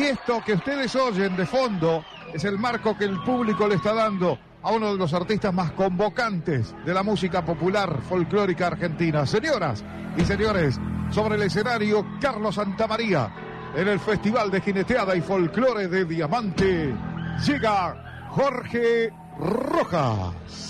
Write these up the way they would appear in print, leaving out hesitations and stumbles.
esto que ustedes oyen de fondo es el marco que el público le está dando a uno de los artistas más convocantes de la música popular folclórica argentina. Señoras y señores, sobre el escenario Carlos Santamaría, en el Festival de Jineteada y Folclore de Diamante, llega Jorge Rojas.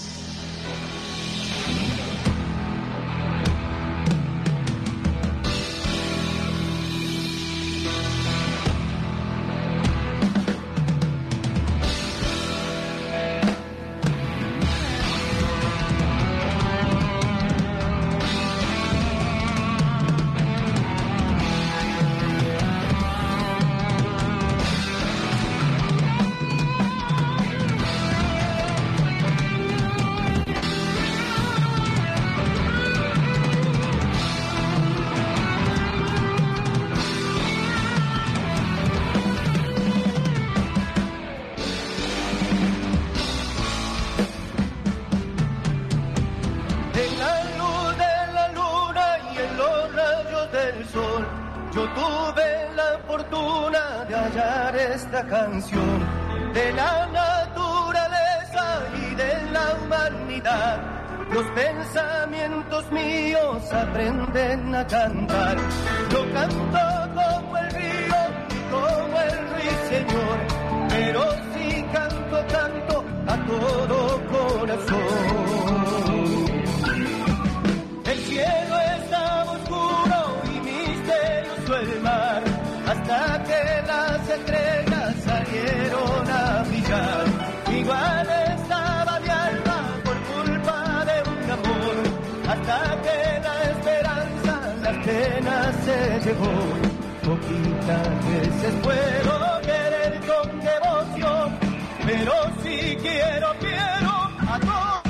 Esta canción de la naturaleza y de la humanidad, los pensamientos míos aprenden a cantar. Yo canto como el río y como el ruiseñor, pero si canto a todo corazón. El cielo estaba oscuro y misterioso el mar, hasta que las estrellas salieron a brillar. Igual estaba mi alma por culpa de un amor, hasta que la esperanza las penas se llevó. Poquitas veces puedo querer con devoción, pero si quiero a todo.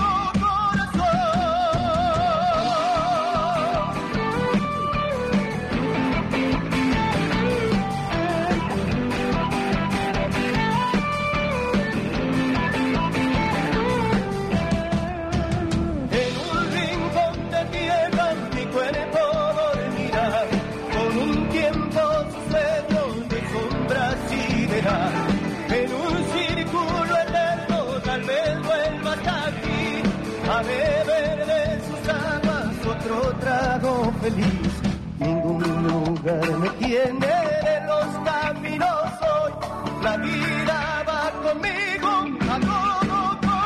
En un círculo eterno tal vez vuelva hasta aquí a beber de sus aguas otro trago feliz. Ningún lugar me tiene de los caminos hoy, la vida va conmigo a todo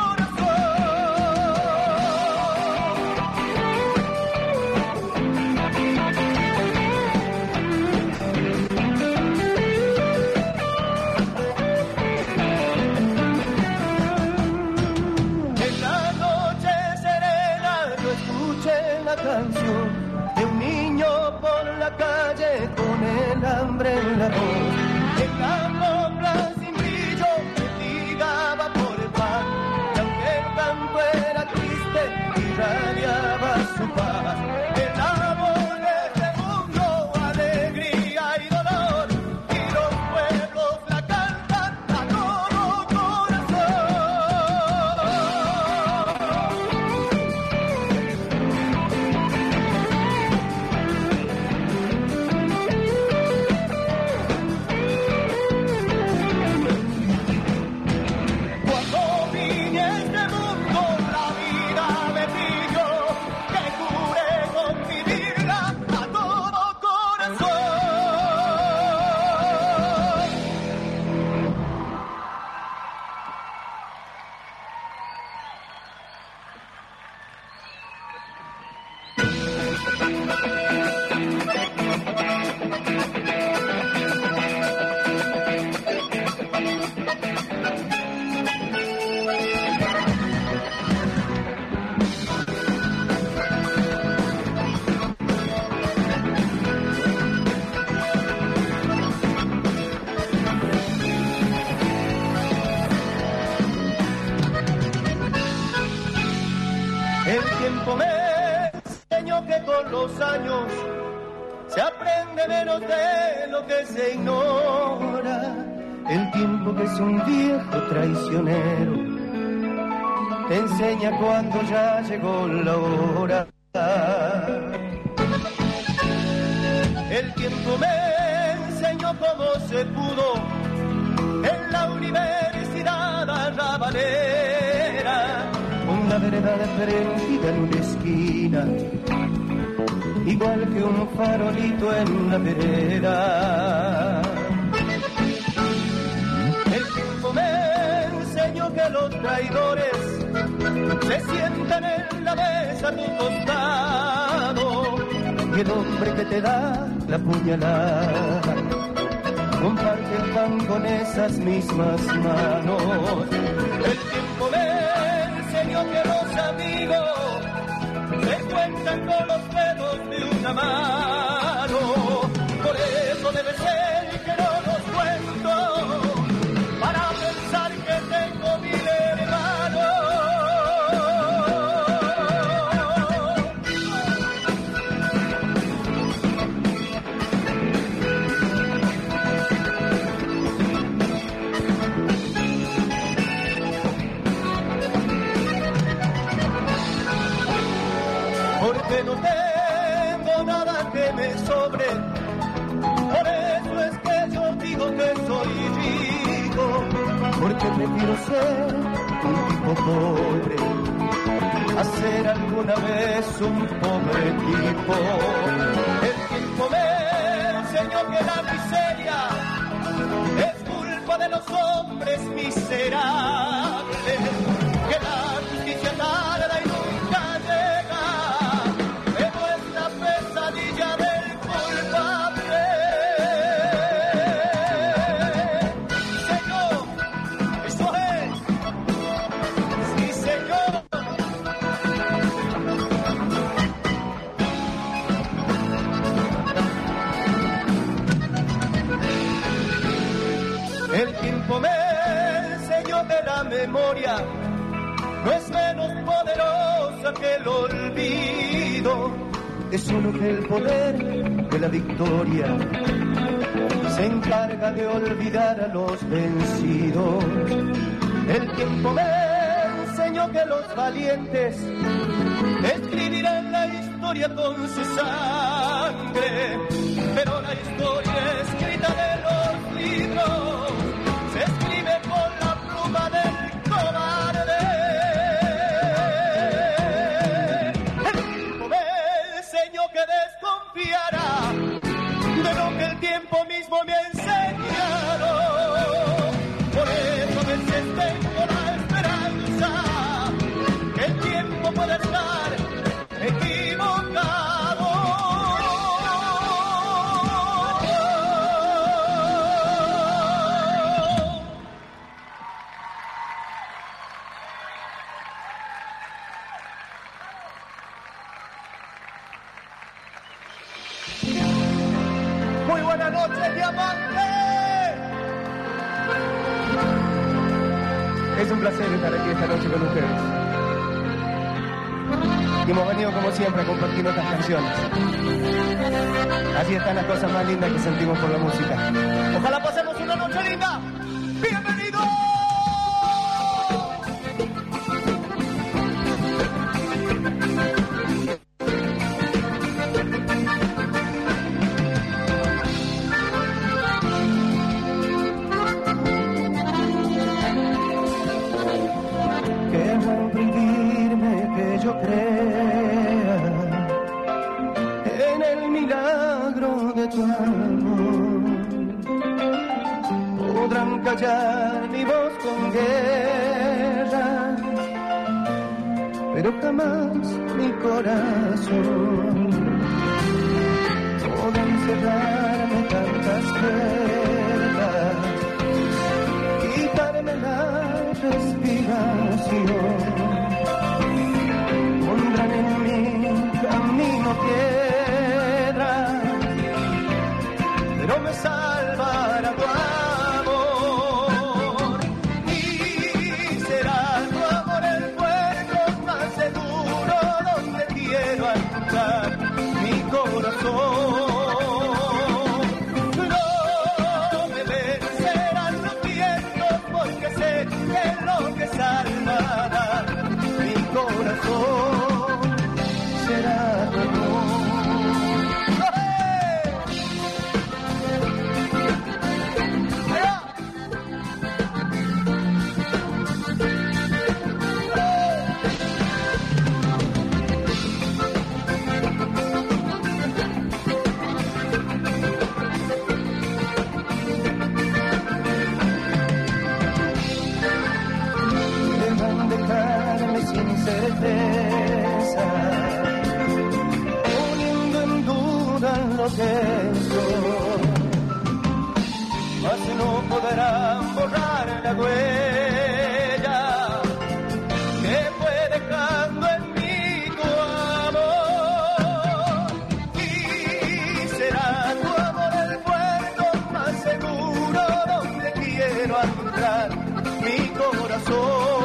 canción de un niño por la calle con el hambre en la voz, en la sombra sin brillo mendigaba por el pan, y aunque el canto era triste irradiaba su paz. El amor de este mundo, alegría y dolor, y los pueblos la cantan a todo corazón. tiempo me enseñó que con los años se aprende menos de lo que se ignora. El tiempo, que es un viejo traicionero, te enseña cuando ya llegó la hora. El tiempo me enseñó cómo se pudo arrabalera, una vereda prendida en una esquina, igual que un farolito en la vereda. El tiempo me enseñó que los traidores se sientan en la mesa a tu costado, y el hombre que te da la puñalada comparte el pan con esas mismas manos. El tiempo me enseñó que los amigos se cuentan con los dedos de una mano. Por eso debe ser que no los cuento, para pensar que tengo 1000 hermanos. Porque no tengo nada que me sobre, por eso es que yo digo que soy rico, porque prefiero ser un tipo pobre a ser alguna vez un pobre tipo. El tiempo me enseñó que la miseria es culpa de los hombres miserables, que la justicia tarda y nunca llega, pero es la pesadilla del culpable. Señor, eso es, sí señor. El tiempo me enseñó que la memoria no es menos poderosa que el olvido, es solo que el poder de la victoria se encarga de olvidar a los vencidos. El tiempo me enseñó que los valientes escribirán la historia con su sangre, pero la historia escrita de los libros se escribe con la pluma del cobarde. El tiempo me enseñó que desconfiara de lo que el tiempo mismo me ha enseñado. Por eso a veces tengo la esperanza que el tiempo puede estar equivocado. Muy buenas noches, diamante. Es un placer estar aquí esta noche con ustedes. Y hemos venido como siempre a compartir otras canciones. Así están las cosas más lindas que sentimos por la música. Ojalá pasemos una noche linda. ¡Bienvenidos! Querrán prohibirme que yo crea en el milagro de tu amor. Podrán callar mi voz con guerra, pero jamás mi corazón. Podrán cerrarme tantas puertas, quitarme la respiración, pondrán en mi camino piedras, pero me salvará tu amor, y será tu amor el puerto más seguro donde quiero anclar mi corazón. No intenso, mas no podrán borrar la huella que fue dejando en mí tu amor. Y será tu amor el puerto más seguro donde quiero anclar mi corazón.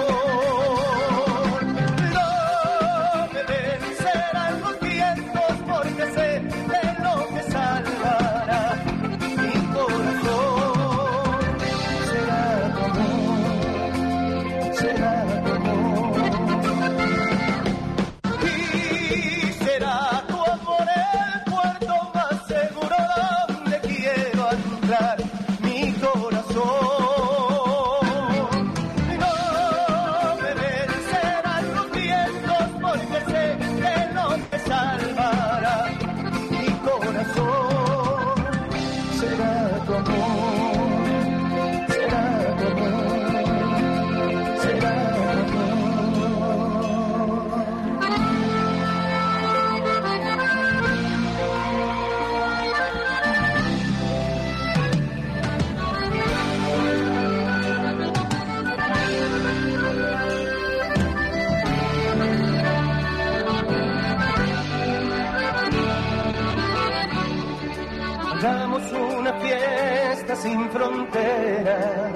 Sin fronteras,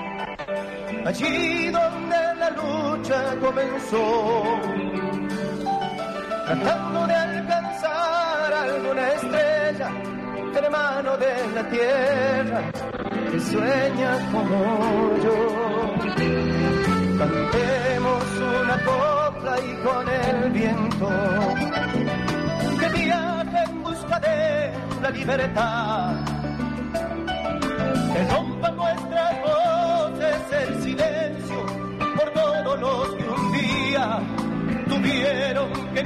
allí donde la lucha comenzó, tratando de alcanzar alguna estrella, hermano de la tierra, que sueña como yo. Cantemos una copla y con el viento, que viaje en busca de la libertad. Que rompan nuestras voces el silencio por todos los que un día tuvieron que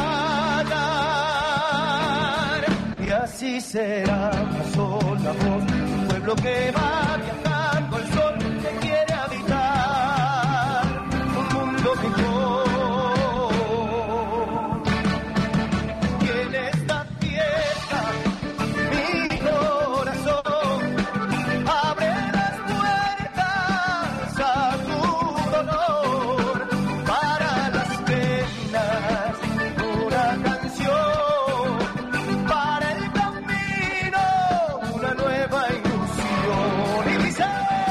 callar. Y así será una sola voz, un pueblo que va viajando al sol, que quiere habitar un mundo mejor. Y en esta fiesta mi corazón abre las puertas a tu dolor, para las penas una canción, para el camino una nueva ilusión. Y dice: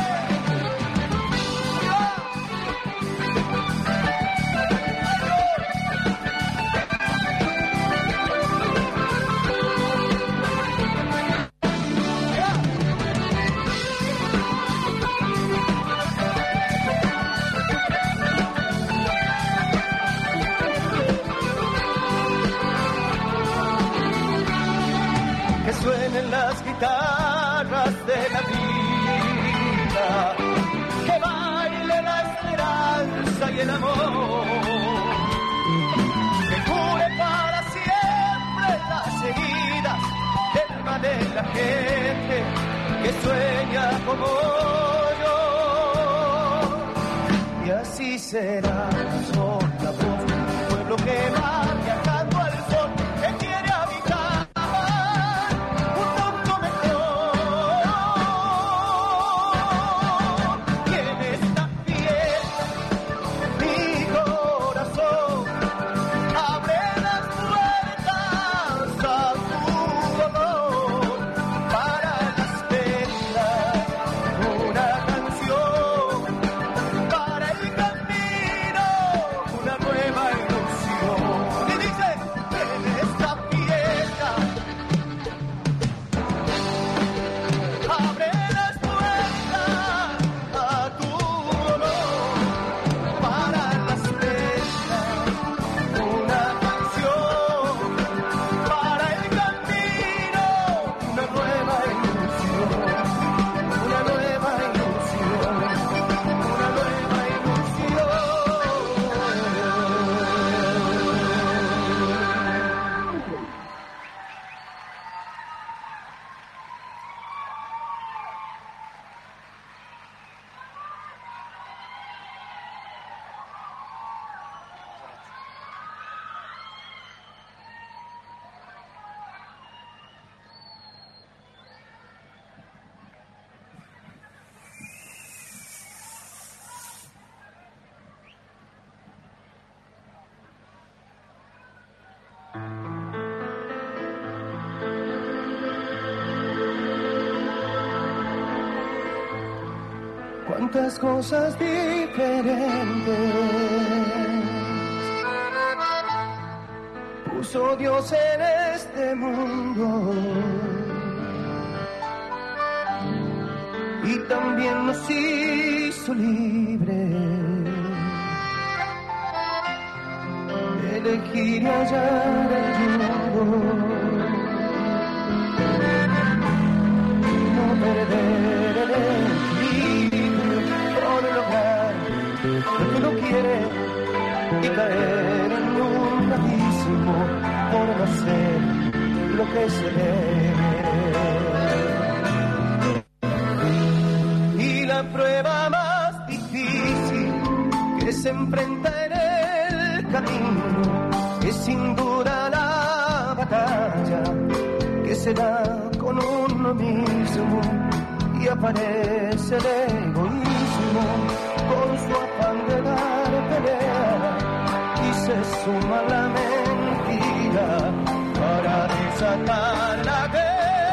que suenen las guitarras de la vida, que baile la esperanza y el amor, que cure para siempre las heridas del alma de la gente que sueña como yo. Y así será una sola voz, un pueblo que va viajando al sol, que quiere habitar un mundo mejor. Y en esta fiesta mi corazón abre las puertas a tu dolor, para las penas una canción, para el camino una nueva cuántas cosas diferentes puso Dios en este mundo, y también nos hizo libres de elegir y hallar el rumbo, no perder el equilibrio por lograr lo que uno quiere y caer en un abismo por no hacer lo que se debe. Y la prueba más difícil que se enfrenta en el camino es sin duda la batalla que se da con uno mismo, y aparece el egoísmo con su afán de dar pelea, y se suma la mentira para desatar la guerra.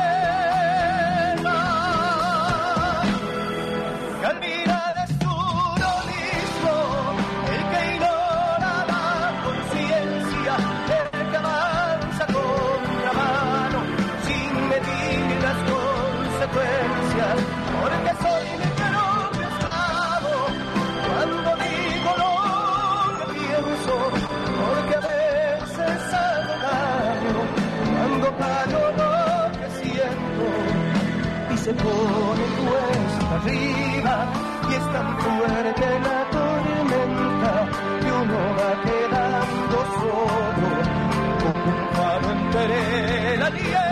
Y al mirar es uno mismo el que ignora la conciencia, el que avanza contra mano sin medir las consecuencias, porque soy mi propio esclavo cuando digo lo que pienso, porque a veces hago daño cuando callo lo que siento, y se pone cuesta arriba y es tan fuerte la tormenta que uno va quedando solo como un faro entre la niebla.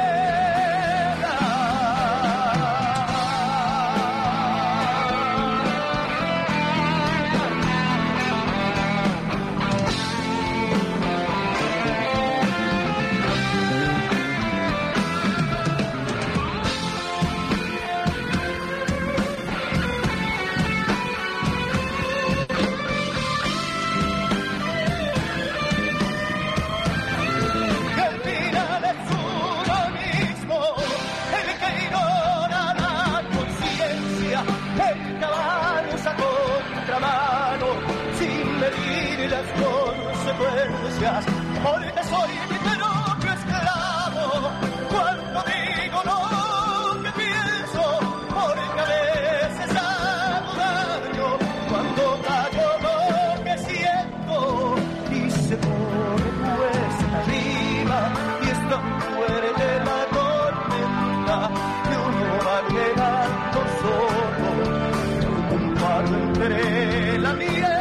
Porque soy mi propio esclavo cuando digo lo que pienso, porque a veces hago daño cuando callo lo que siento, y se pone cuesta arriba y es tan fuerte la tormenta que uno va quedando solo como un faro entre la niebla.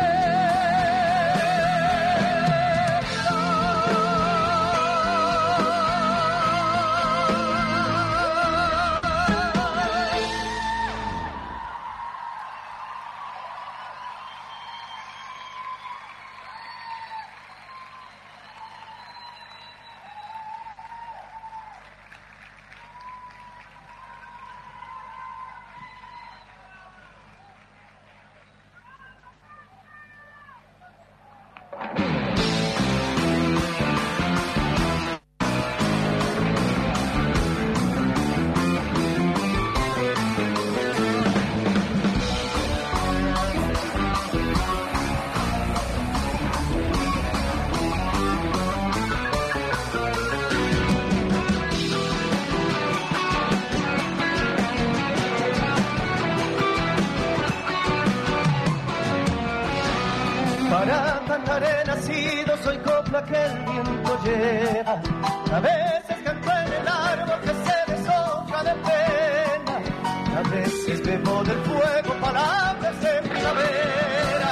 Para cantar he nacido, soy copla que el viento lleva. A veces canto en el árbol que se deshoja de pena. A veces bebo del fuego palabras de primavera.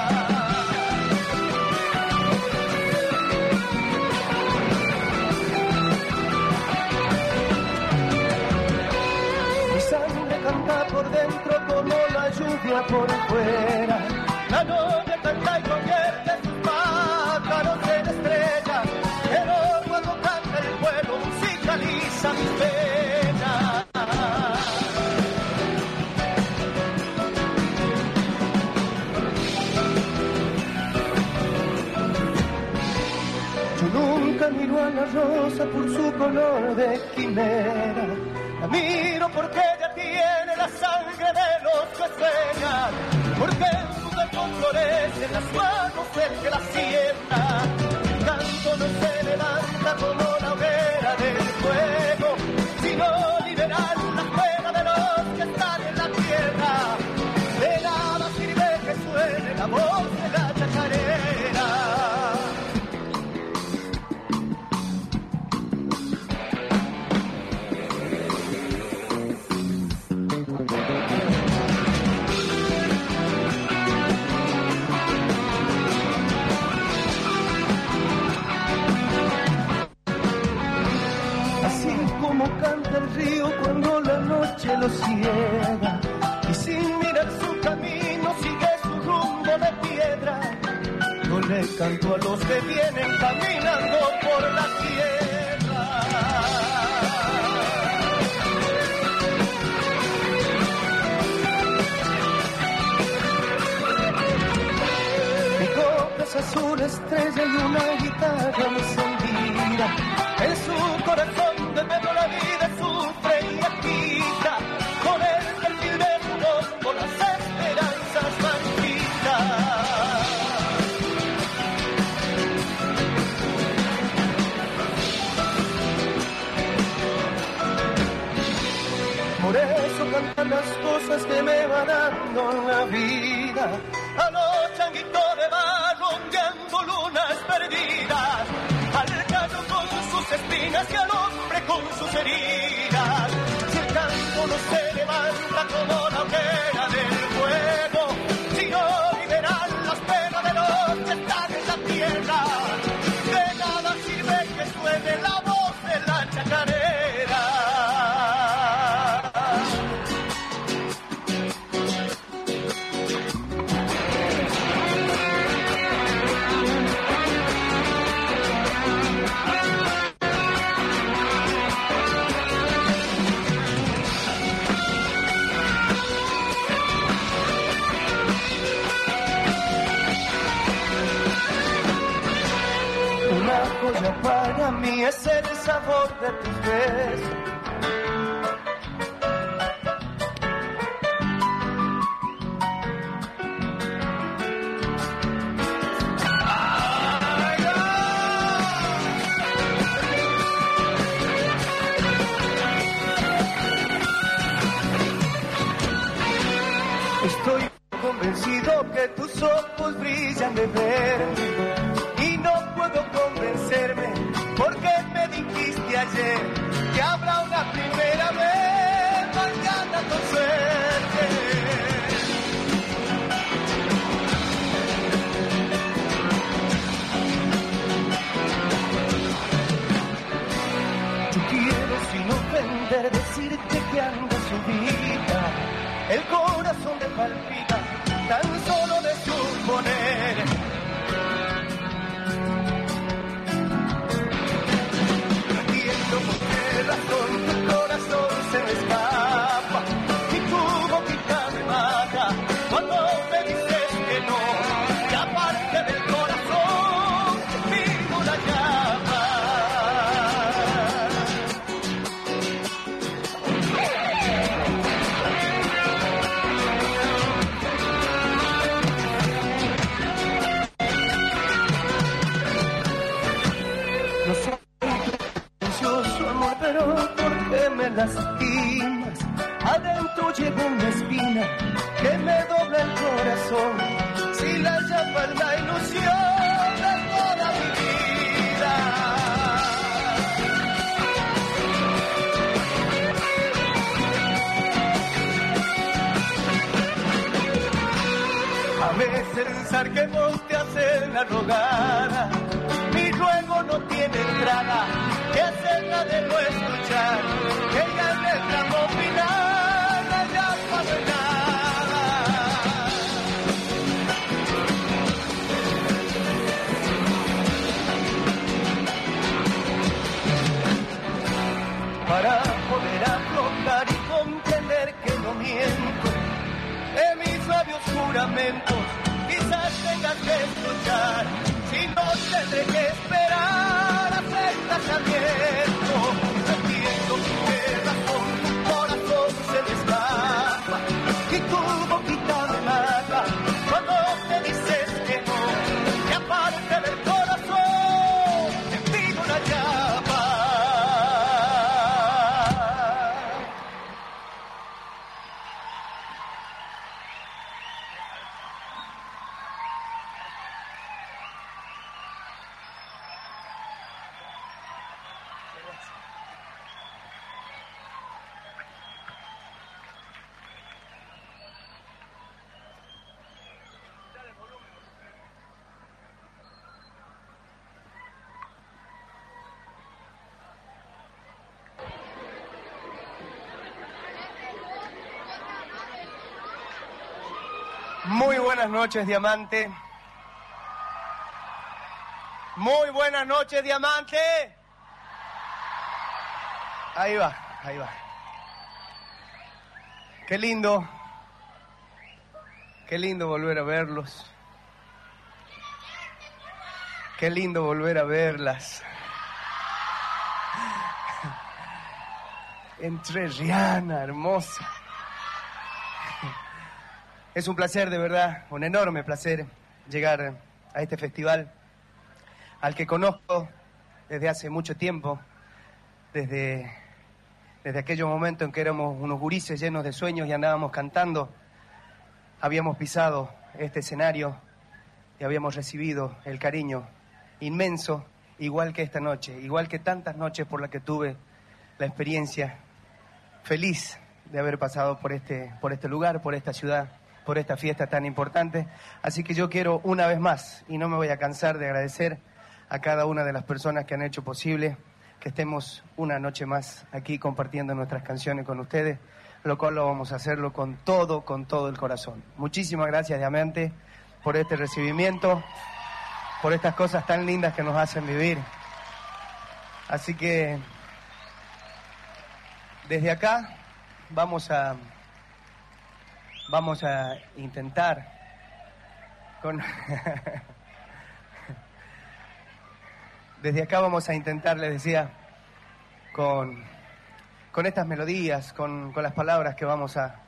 Mi sangre canta por dentro como la lluvia por fuera. La novia canta y convierte sus pájaros en estrellas, pero cuando canta el pueblo musicaliza mis penas. Yo nunca miro a la rosa por su color de quimera, la miro porque ella tiene la sangre de los que sueñan. porque en tu cuerpo florecen las manos del que la siembra. El canto no se levanta como la hoguera del fuego, sino liberar la pena de los que están en la tierra. De nada sirve que suene la voz de la chacarera. Canta el río cuando la noche lo ciega y sin mirar su camino sigue su rumbo de piedra. Yo le canto a los que vienen caminando por la tierra. Mi copa es azul estrella y una guitarra encendida. En su corazón de Pedro la vida sufre y agita, con el perfil de uno por las esperanzas marchitas. Por eso cantan las cosas que me va dando la vida, a los changuitos de barro ondeando lunas perdidas, al gallo con sus espinas y al hombre con sus heridas. Si el canto no se levanta como la hoguera del fuego, sino liberar las penas de los que están en la tierra, de nada sirve que suene la voz de la chacarera. Para mí es el sabor de tus besos. Estoy convencido que tus ojos brillan de verde y no puedo convencerme porque me dijiste ayer que habrá una primera vez mañana con suerte. Yo quiero sin ofender decirte que anda subida, el corazón me palpita tan solo de suponer. Tu corazón se me escapa y tu boquita me mata cuando me dices que no, y aparte del corazón vivo la llama. No soy precioso amor, pero me lastimas, adentro llevo una espina que me dobla el corazón, si la llama es la ilusión de toda mi vida. A veces pensar que vos te haces la rogada, mi ruego no tiene entrada, que hacerla de no escuchar, que ya en el tramo final ya pasó nada. Para poder afrontar y comprender que no miento, en mis labios juramentos quizás tengas que escuchar, si no tendré que esperar hasta el casamiento. Entiendo que razón tu corazón se me escapa y tu boquita me mata Muy buenas noches, Diamante. Muy buenas noches, Diamante. Ahí va, ahí va. Qué lindo volver a verlos. Qué lindo volver a verlas. Entrerriana, hermosa. Es un placer, de verdad, un enorme placer llegar a este festival al que conozco desde hace mucho tiempo, desde aquellos momentos en que éramos unos gurises llenos de sueños y andábamos cantando. Habíamos pisado este escenario y habíamos recibido el cariño inmenso, igual que esta noche, igual que tantas noches por las que tuve la experiencia feliz de haber pasado por este lugar, por esta ciudad, por esta fiesta tan importante. Así que yo quiero una vez más, y no me voy a cansar de agradecer a cada una de las personas que han hecho posible que estemos una noche más aquí compartiendo nuestras canciones con ustedes, lo cual lo vamos a hacerlo con todo el corazón. Muchísimas gracias, Diamante, por este recibimiento, por estas cosas tan lindas que nos hacen vivir. Así que desde acá vamos a intentar desde acá vamos a intentar, les decía, con estas melodías, con las palabras que vamos a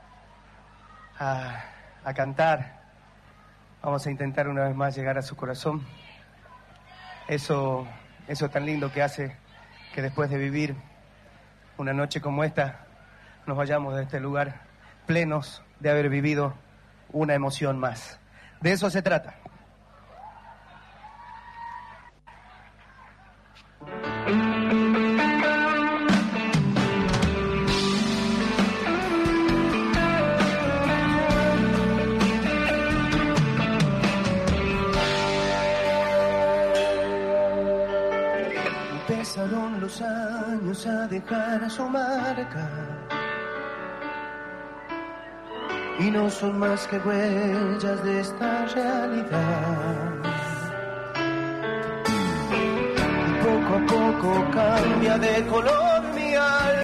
cantar, vamos a intentar una vez más llegar a su corazón. Eso tan lindo que hace que después de vivir una noche como esta, nos vayamos de este lugar plenos de haber vivido una emoción más. De eso se trata. Empezaron los años a dejar su marca y no son más que huellas de esta realidad. Y poco a poco cambia de color mi alma.